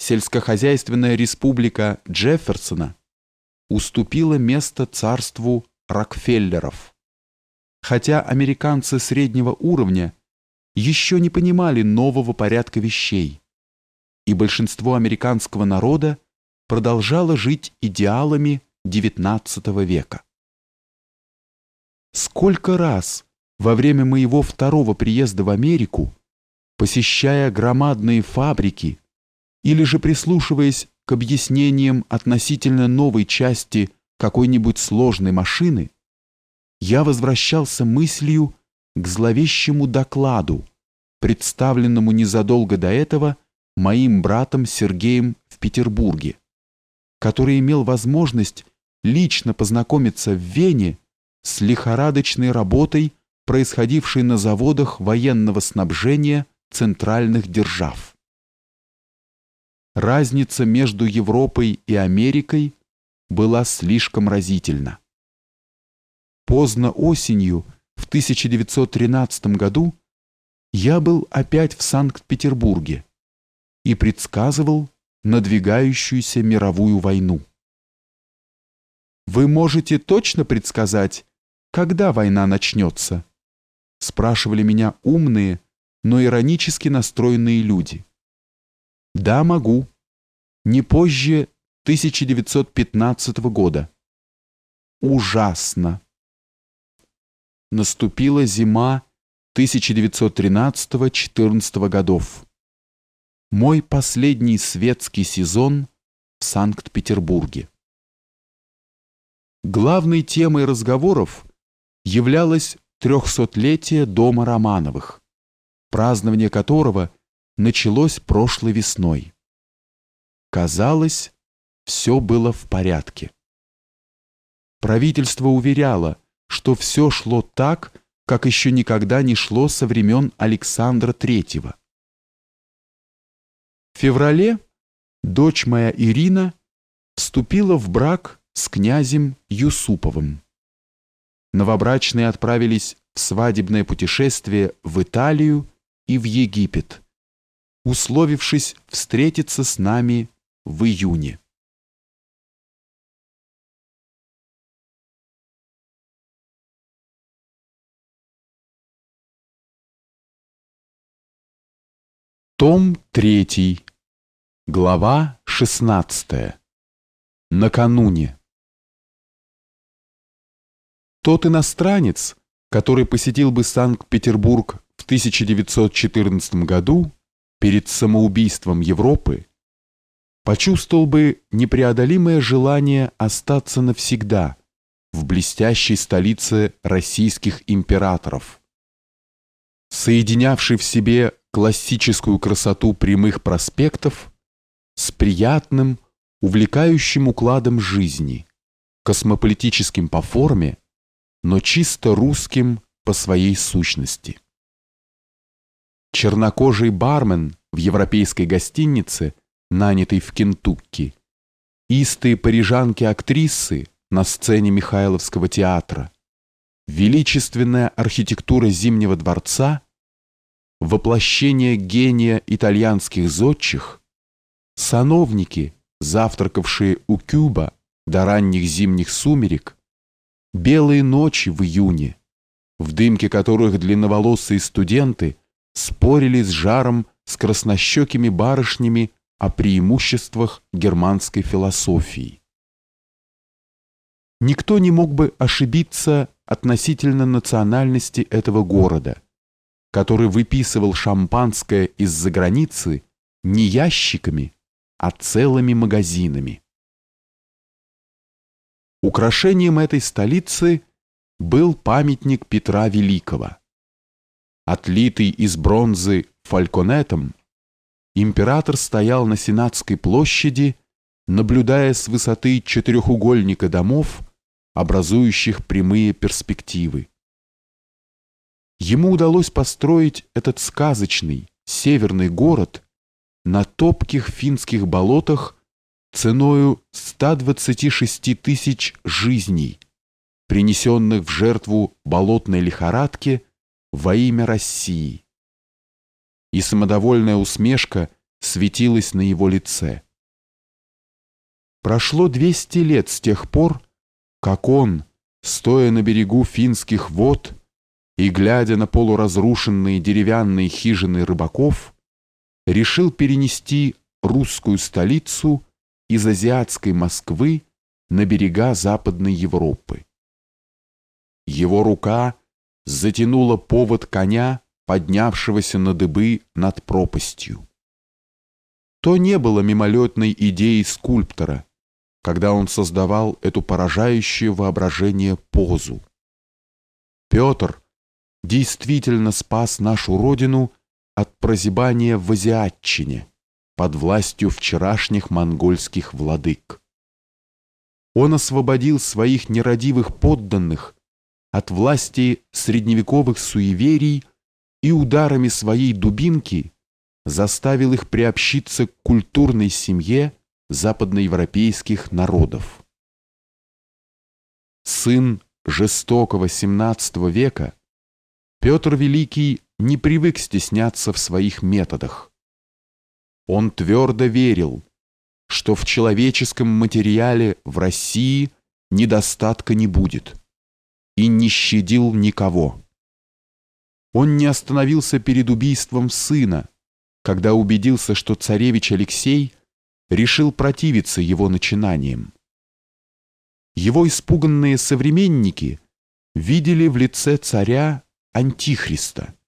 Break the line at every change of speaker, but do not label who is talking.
сельскохозяйственная республика Джефферсона уступила место царству Рокфеллеров. Хотя американцы среднего уровня еще не понимали нового порядка вещей, и большинство американского народа продолжало жить идеалами XIX века. Сколько раз во время моего второго приезда в Америку, посещая громадные фабрики или же прислушиваясь к объяснениям относительно новой части какой-нибудь сложной машины, я возвращался мыслью к зловещему докладу, представленному незадолго до этого моим братом Сергеем в Петербурге, который имел возможность лично познакомиться в Вене с лихорадочной работой, происходившей на заводах военного снабжения центральных держав. Разница между Европой и Америкой была слишком разительна. Поздно осенью, в 1913 году, я был опять в Санкт-Петербурге и предсказывал надвигающуюся мировую войну. «Вы можете точно предсказать, когда война начнется?» — спрашивали меня умные, но иронически настроенные люди. «Да, могу. Не позже 1915 года». Ужасно. Наступила зима 1913-14 годов. Мой последний светский сезон в Санкт-Петербурге. Главной темой разговоров являлось 300-летие дома Романовых, празднование которого началось прошлой весной. Казалось, все было в порядке. Правительство уверяло, что все шло так, как еще никогда не шло со времен Александра III. В феврале дочь моя Ирина вступила в брак с князем Юсуповым. Новобрачные отправились в свадебное путешествие в Италию и в Египет, условившись встретиться с нами в июне. Том 3, глава 16. Накануне. Тот иностранец, который посетил бы Санкт-Петербург в 1914 году перед самоубийством Европы, почувствовал бы непреодолимое желание остаться навсегда в блестящей столице российских императоров, соединявшей в себе классическую красоту прямых проспектов с приятным, увлекающим укладом жизни, космополитическим по форме, но чисто русским по своей сущности. Чернокожий бармен в европейской гостинице, нанятый в Кентукки, истые парижанки-актрисы на сцене Михайловского театра, величественная архитектура Зимнего дворца, воплощение гения итальянских зодчих, сановники, завтракавшие у Кюба до ранних зимних сумерек, белые ночи в июне, в дымке которых длинноволосые студенты спорили с жаром с краснощекими барышнями о преимуществах германской философии. Никто не мог бы ошибиться относительно национальности этого города, который выписывал шампанское из-за границы не ящиками, а целыми магазинами. Украшением этой столицы был памятник Петра Великого. Отлитый из бронзы фальконетом, император стоял на Сенатской площади, наблюдая с высоты четырехугольника домов, образующих прямые перспективы. Ему удалось построить этот сказочный северный город на топких финских болотах ценою 126 тысяч жизней, принесенных в жертву болотной лихорадке во имя России. И самодовольная усмешка светилось на его лице. Прошло 200 лет с тех пор, как он, стоя на берегу финских вод и глядя на полуразрушенные деревянные хижины рыбаков, решил перенести русскую столицу из азиатской Москвы на берега Западной Европы. Его рука затянула повод коня, поднявшегося на дыбы над пропастью. То не было мимолетной идеей скульптора, когда он создавал эту поражающую воображение позу. Петр действительно спас нашу родину от прозябания в азиатчине под властью вчерашних монгольских владык. Он освободил своих нерадивых подданных от власти средневековых суеверий и ударами своей дубинки заставил их приобщиться к культурной семье западноевропейских народов. Сын жестокого XVII века, Петр Великий не привык стесняться в своих методах. Он твердо верил, что в человеческом материале в России недостатка не будет, и не щадил никого. Он не остановился перед убийством сына, когда убедился, что царевич Алексей решил противиться его начинаниям. Его испуганные современники видели в лице царя Антихриста.